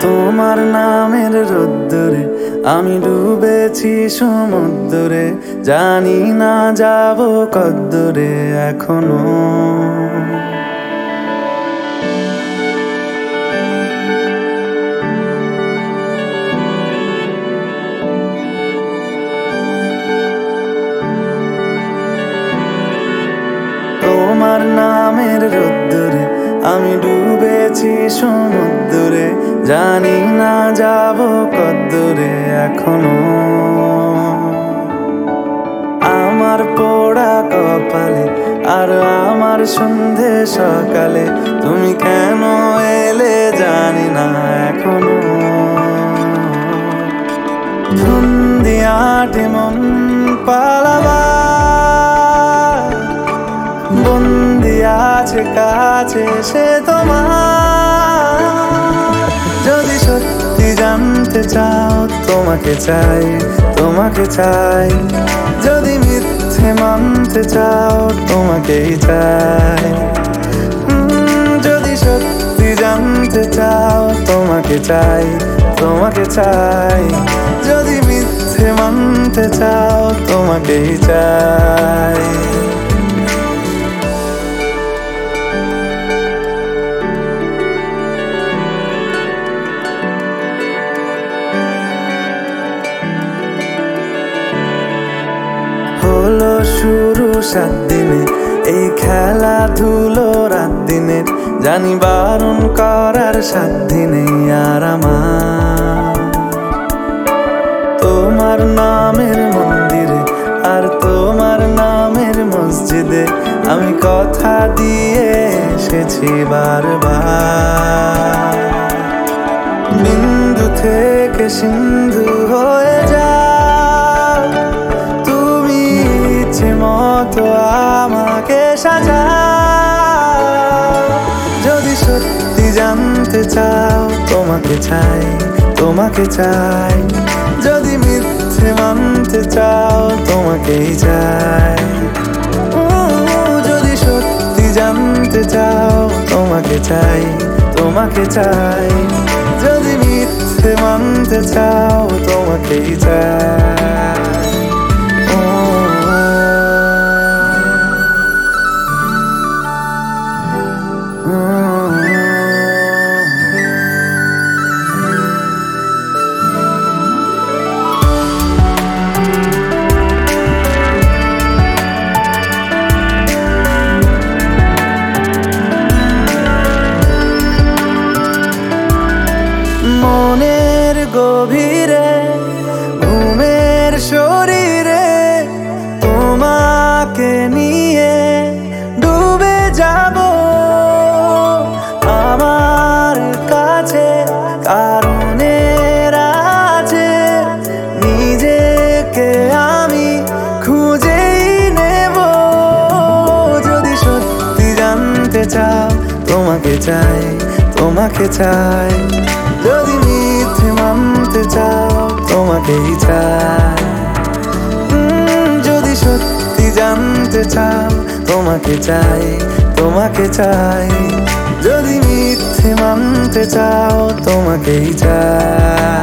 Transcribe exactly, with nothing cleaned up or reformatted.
তোমার নামের রোদ্দুরে আমি ডুবেছি সমুদ্রে, জানি না যাব কদ্দুরে এখনো। তোমার নামের রোদ্দুরে আমি ডুবেছি সমুদ্রে, জানি না যাব কদ্দুরে এখনো। আমার পোড়া কপালে আর আমার সন্ধে সকালে তুমি কেন এলে জানি না এখনো। ধুন্দিয়াটে মন পালাবার বন্দি আছে কাছে সে তোমার। যদি সত্যি জানতে চাও তোমাকে চাই, তোমাকে চাই। যদি মিথ্যে মানতে চাও তোমাকেই চাই। যদি সত্যি জানতে চাও তোমাকে চাই, তোমাকে চাই। যদি মিথ্যে মানতে চাও তোমাকেই চাই। হলো শুরু সাত দিনে এই খেলাধুলো রাত দিনের, জানি বারণ করার সাত দিনে আর আমার। তোমার নামের মন্দিরে আর তোমার নামের মসজিদে আমি কথা দিয়ে এসেছি বারবার। বিন্দু থেকে সিন্ধু হয়ে যা মতো আমাকে সাজা। যদি সত্যি জানতে চাও তোমাকে চাই, তোমাকে চাই। যদি মিথ্যে মানতে চাও তোমাকেই চাই। যদি সত্যি জানতে চাও তোমাকে চাই, তোমাকে চাই। যদি মিথ্যে মানতে চাও তোমাকেই চাই। মনের গভীরে ঘুমের শরীরে তোমাকে নিয়ে ডুবে যাব। আমার কাছে কারণের আছে, নিজেকে আমি খুঁজেই নেব। যদি সত্যি জানতে চাও তোমাকে চাই, তোমাকে চাই। যদি মিথ্যে মানতে চাও তোমাকেই চাই। যদি সত্যি জানতে চাও তোমাকে চাই, তোমাকে চাই। যদি মিথ্যে মানতে চাও তোমাকেই চাই।